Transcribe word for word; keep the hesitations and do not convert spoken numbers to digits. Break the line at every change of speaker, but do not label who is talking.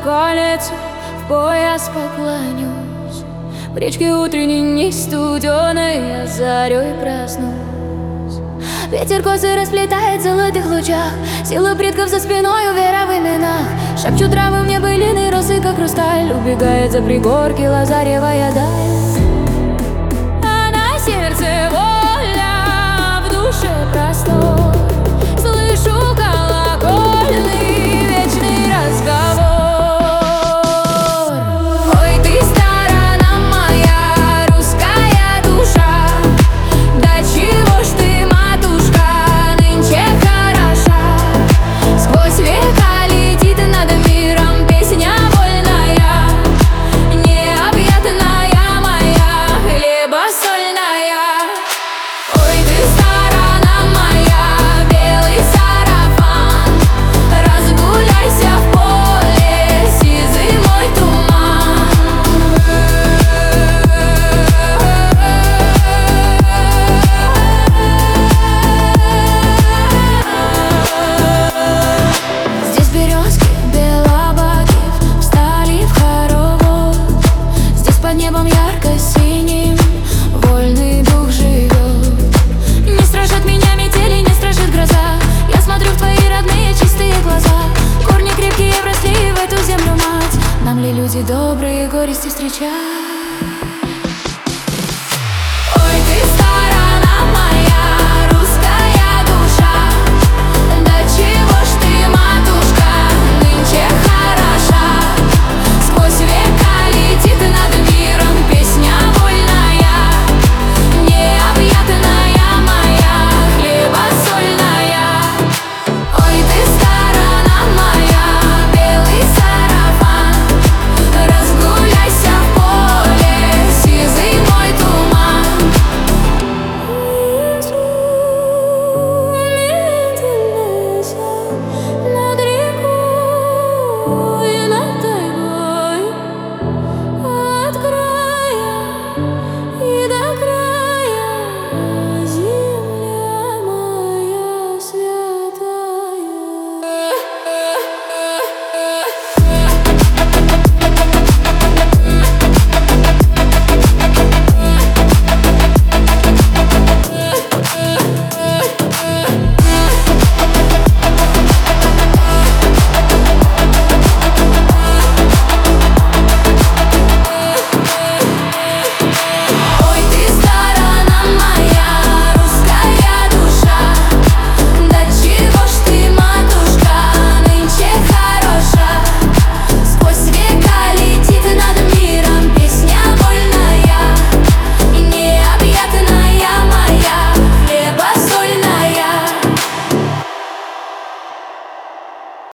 колется, в пояс поклонюсь. В речке утренней не студеной я зарей проснусь. Ветер косы расплетает в золотых лучах, сила предков за спиной, вера в именах. Шепчут травы мне былины, росы как хрусталь. Убегает за пригорки лазаревая даль, а на сердце вот